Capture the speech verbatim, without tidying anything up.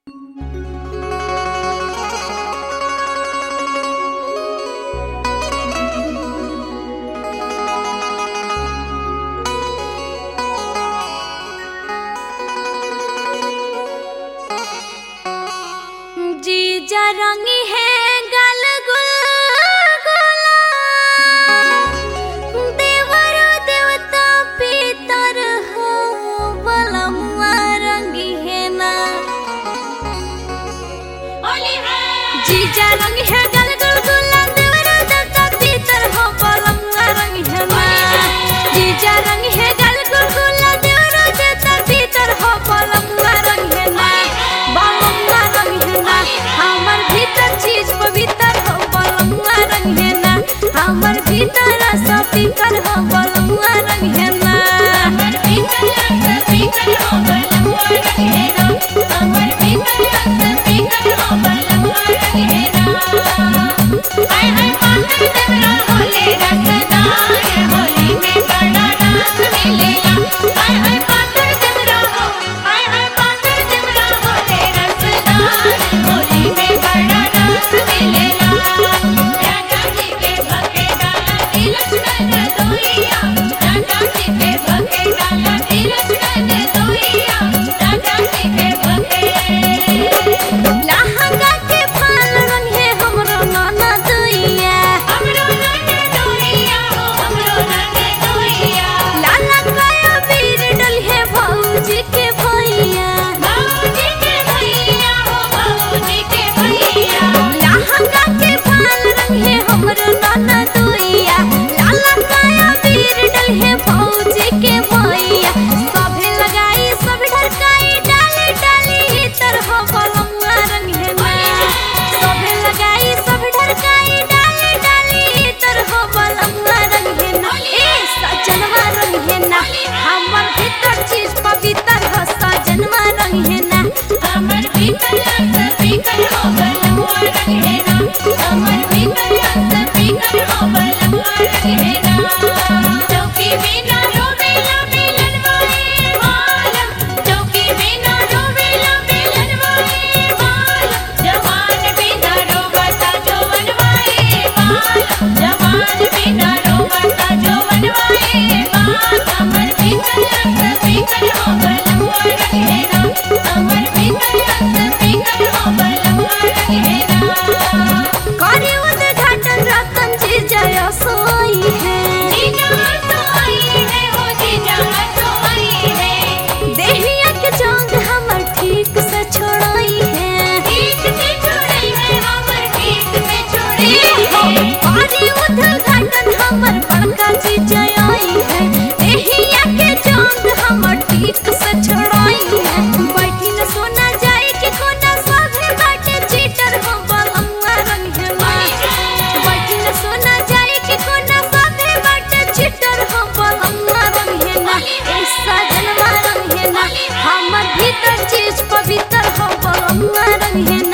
जीजा रंगी है गल गुलगुला, देवर देवता पितर हो बलमुआ रंगी है ना। जीजा रंगी है गल गुलगुला, देवर देवता पितर हो बलमुआ रंगी है ना। जीजा रंगी है गल गुलगुला, देवर देवता पितर हो बलमुआ रंगी है ना। बलमुआ रंगी है ना, हमर भीतर चीज पवित्र हो बलमुआ रंग है ना। हमर भीतर सब पीकर हो बलमुआ रंग है ना। हमर भीतर सब पीकर हो बलमुआ रंग है ना। हमर भीतर सब पीकर हो बलमुआ रंग है ना। हाय हाय पागल देवरा होले रसदार, होली में बड़ा रस मिलेला। हाय हाय पागल देवरा हो, हाय हाय पागल देवरा होले रसदार, होली में बड़ा रस मिलेला। राजा जी के भके डाला तिलस्मन दोइया, राजा जी के भके डाला तिलस्मन दोइया, राजा जी के भके। लहंगा के फाल रंग है हमरो नाना दोइया, हमरो नाना दोइया हो, हमरो नाना दोइया। लाला काया वीर डल है भौजी के भैया, भौजी के भैया हो, भौजी के भैया। लहंगा के फाल रंग है हमरो नाना दोइया, लाला काया वीर डल है भौजी के भैया। सभे लगाई सब ढरकाई, डाली डाली इतर हो बलमुआ रंग है ना। सभे लगाई सब ढरकाई, डाली डाली इतर हो बलमुआ रंग है ना। ए सजनवा रंग है ना, हमर भीतर चीज पवित्र हो सजनवा रंग है ना। हमर भीतर सब पीकर हो बलमुआ रंग है ना। हमर भीतर सब पीकर हो बलमुआ रंग है ना। चौकी बिना रोवेला मिलनवाए मालम, चौकी बिना रोवेला मिलनवाए मालम। जवान बिना रोवता जवनवाए मालम, जवान बिना रोवता जवनवाए मालम। हमर भीतर सब पीकर हो बलमुआ रंग है ना। हमर भीतर सब पीकर हो बलमुआ रंग है ना। करे उद्घाटन रतन जी जय सोई है, जीजा सोई है हो, जीजा सोई है। देहिया के जंग हमर ठीक से छोड़ाई है, ठीक से छोड़ाई है, हमर ठीक से छोड़ाई है। करे उद्घाटन हमर बड़का जी जय आई है, देहिया के जंग हमर ठीक से छोड़ाई है। बैठी न सोना जाए कि कोना साधे बाटे चीटर हो बलमुआ रंग है ना। बैठी न सोना जाए कि कोना साधे बाटे चीटर हो बलमुआ रंग है ना। ए सजनवा रंग है ना, हमर भीतर चीज पवित्र हो बलमुआ रंग है ना।